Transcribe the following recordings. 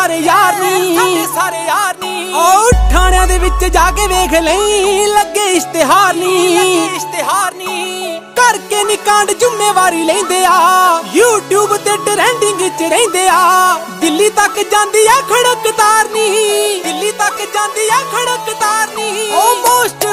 सारे यार नी ओ ठाणियां दे विच जाके वेख लई लगे इश्तिहार नी करके नी कांड जुम्मेवारी लेंदे आ यूट्यूब ते ट्रेंडिंग च रहिंदे आ दिल्ली तक जांदी आ खड़कतार नी ओ मोस्ट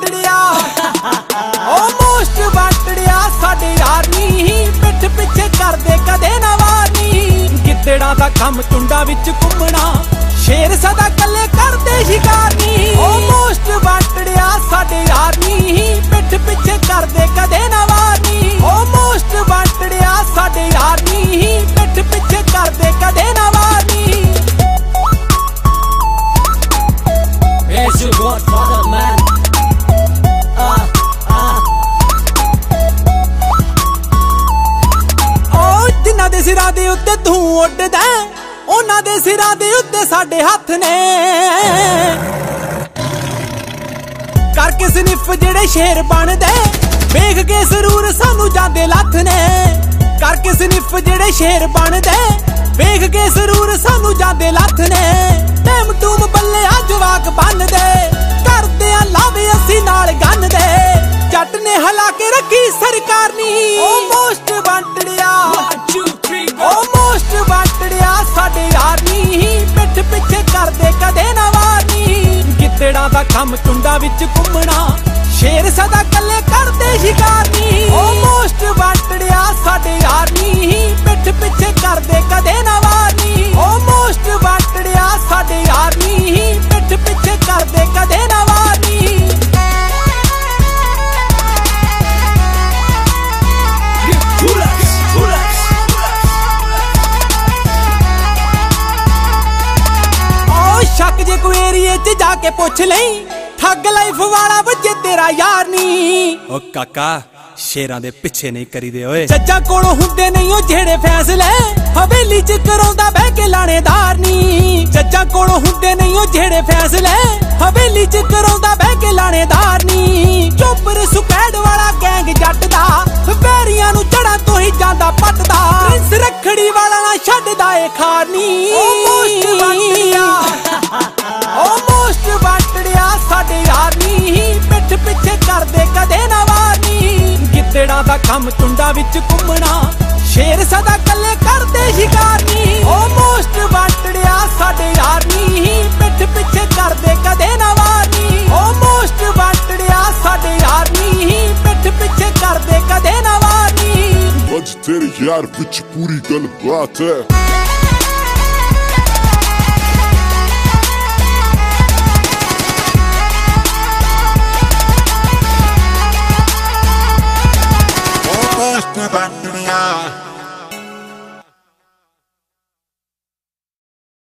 वांटड़िया साडे यार नी पिठ पिछे करदे कदे ना वार नी गिद्दड़ां दा कम टुंडा विच घुम्मना शेर सदा कल्ले करदे शिकार नी ओ मोस्ट वांटड़िया साडे यार नी पिठ पिछे करदे कदे ना वार नी ओ मोस्ट वांटड़िया साडे यार नी पिठ पिछे करदे कदे ना वार नी It's your godfather, man. जिन्हां दे सिरां दे उत्ते तू उड्डदा उन्हां दे सिरां दे उत्ते साडे हत्थ ने करके स्निफ जेड़े शेर बनदे वेख के जरूर सानू जांदे लथ ने करके स्निफ जेड़े शेर बनदे वेख के जरूर सानू जांदे लथ ने टैम टूम बल्ले आ जवाक बनदे करदे आ लावे असी नाल गन दे जट ने हला के रखी सरकार नी ओ मोस्ट वांटड़िया साडे यार नी पिठ पिछे करदे कदे ना वार नी गिद्दड़ां दा कम टुंडा विच घुम्मना शेर सदा कल्ले करदे शिकार नी ओ मोस्ट वांटड़िया साडे यार नी पिठ पिछे करदे कदे ना वार नी ओ मोस्ट वांटड़िया साडे यार नी पिठ पिछे करदे कदे ना वार नी शक जे कोई एरिए च जाके पुछ लई ठग लाइफ वाला वजे तेरा यार नी ओ काका शेरां दे पिछे नहीं करीदे ओए जज्जां कोलों हुंदे नहीं ओ जेड़े फैसले हवेली च कराउंदा बह के लाणेदार नी जज्जां कोलों हुंदे नहीं ओ जेड़े फैसले हवेली च कराउंदा बह के लाणेदार नी चोपर सुकैड वाला गैंग जट दा वैरियां नू जड़ां तो ही जांदा पटदा प्रिंस रखड़ी वाला ना छड्डदा ए खार नी मोस्ट वांटड़िया साडे यार नी पिठ पिछे करदे कदे ना वार नी गिद्दड़ां दा कम टुंडा विच घुम्मना शेर सदा कल्ले करदे शिकार नी ओ मोस्ट वांटड़िया साडे यार नी पिठ पिछे करदे कदे ना वार नी ओ मोस्ट वांटड़िया साडे यार नी पिठ पिछे करदे कदे ना वार नी अज तेरे यार विच पूरी गल बात है।